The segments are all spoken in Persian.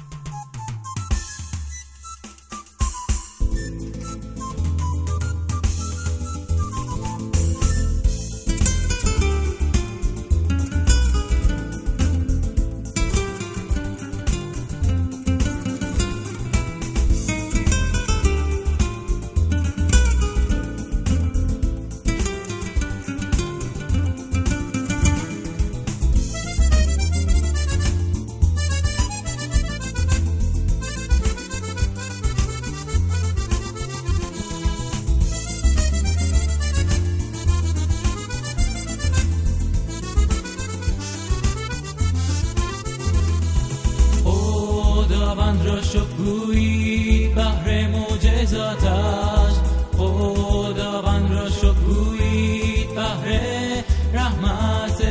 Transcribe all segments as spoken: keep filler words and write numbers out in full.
خداوند را شکرگویی بهر معجزاتش، خداوند را شکرگویی بهر رحمت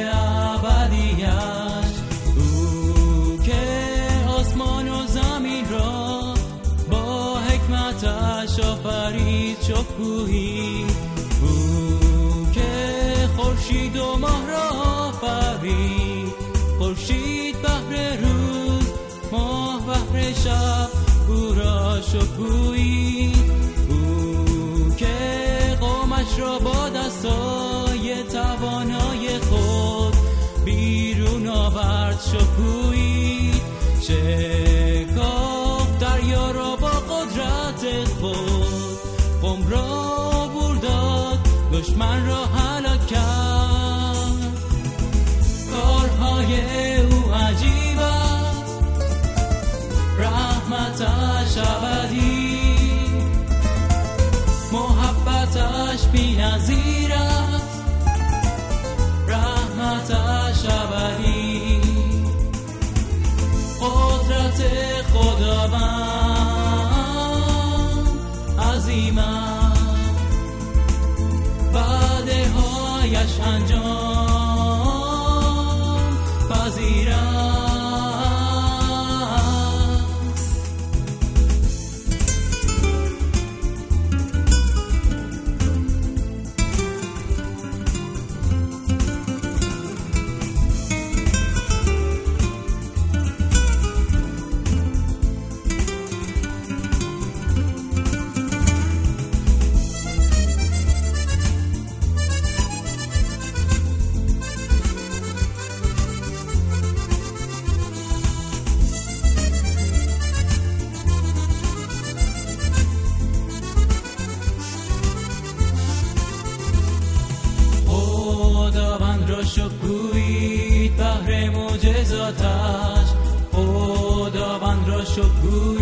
ابدیش. او که آسمان و زمین را با حکمتش آفرید شکرگویی. او که خورشید و ماه را آفرید، خورشید بهر روز، ماه بهر شب، او را شکرگویی. او که قومش را با دستای توانای خود بیرون آورد شکرگویی. شکاف دریا را با قدرت خود، قوم را بر داد، دشمن را هلاک کرد. کارهای او عجیب است، رحمتش ابدی، محبتش بی‌نظیر است، رحمتش ابدی. قدرت خداوند عظیم است، وعده هایش انجام پذیر است. خداوند را شکرگویی بهر معجزاتش، خداوند را شکرگویی